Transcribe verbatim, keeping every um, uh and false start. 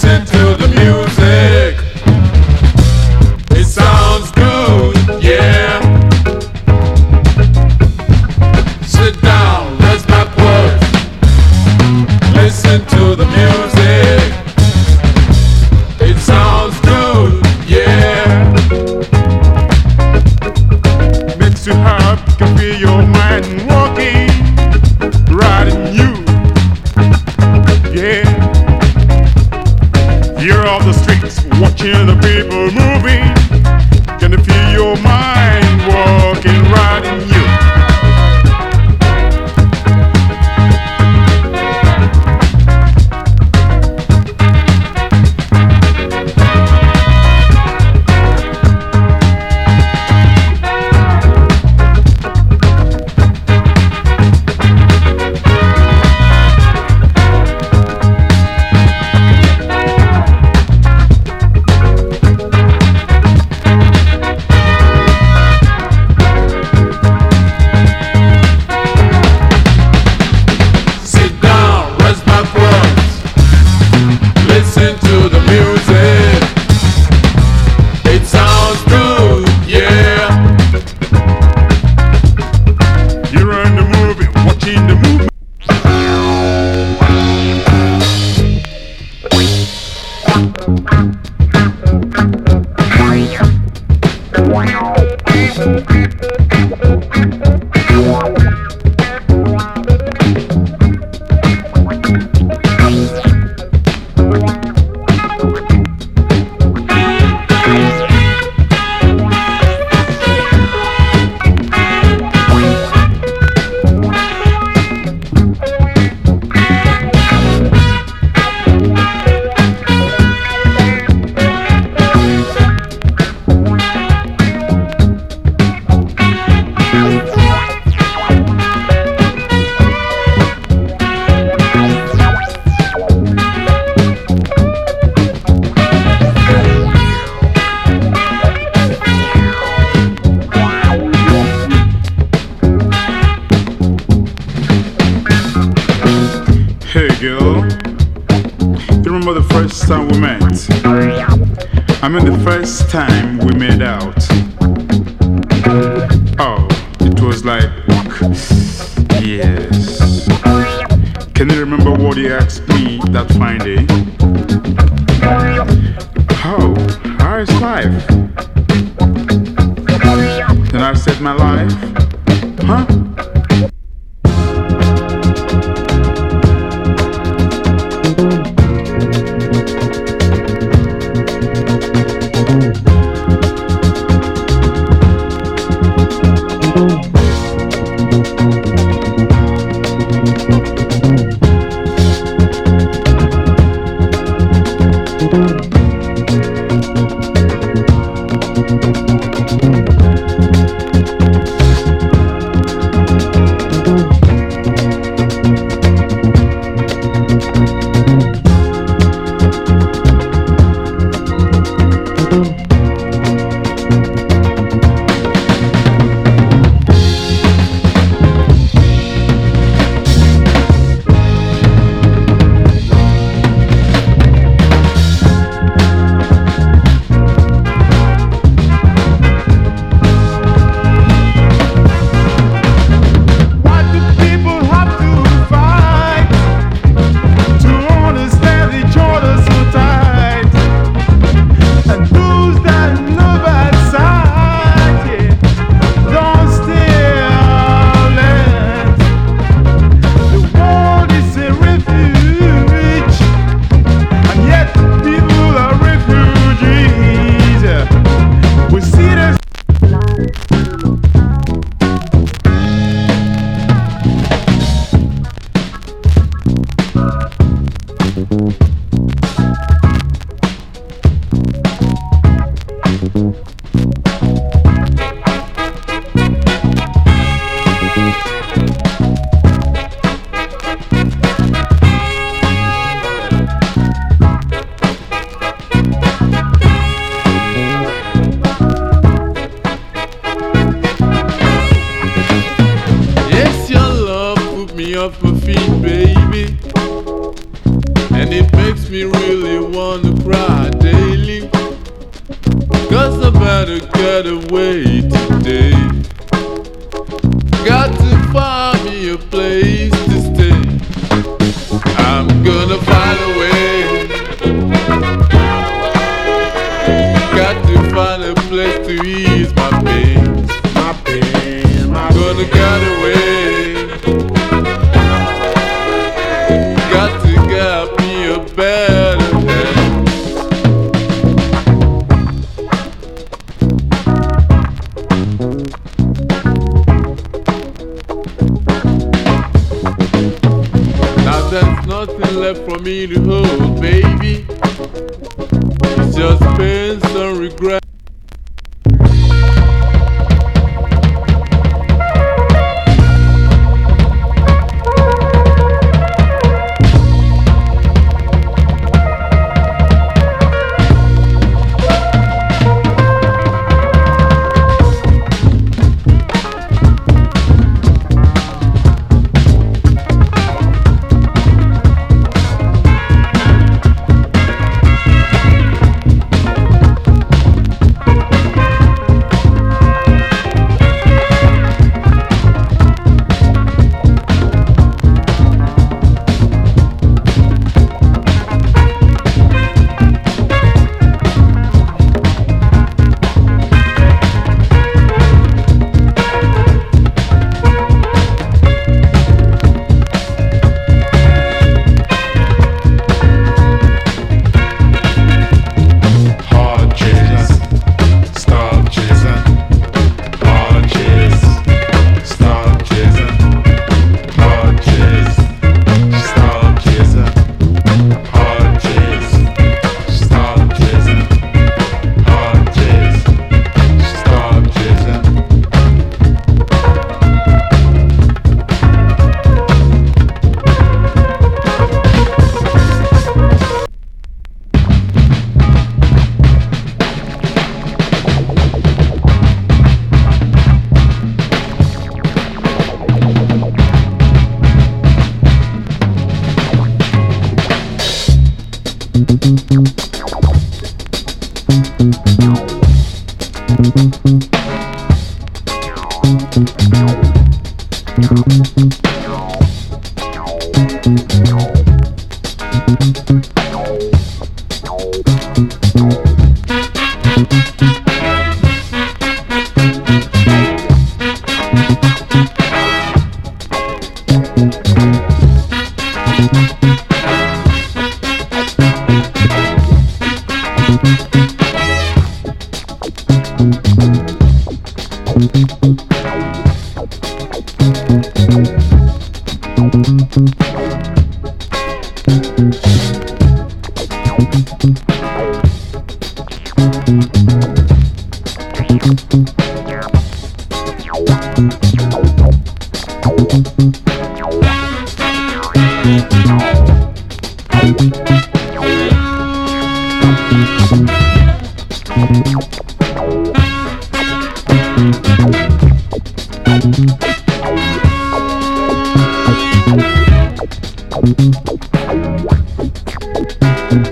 Listen to the music. It sounds good, yeah. Sit down, rest backwards. Listen to the music. It sounds good, yeah. Makes you happy, can feel your mind walking, riding you, yeah. You're off the streets, watching the people moving. Can you feel your mind walking, riding you? Hey girl, you remember the first time we met? I mean the first time we made out. Oh, it was like, yes. Can you remember what you asked me that fine day? Oh, how is life? Then I said my life, huh? off my feet, baby. and it makes me really wanna cry daily. Cause I better get away today. Got to find me a place to stay. I'm gonna find a way. Got to find a place to ease my pain. My pain, my Gonna get away. Got to get me a better head. Now there's nothing left for me to hold, baby. It's just pain and regret. Thank you.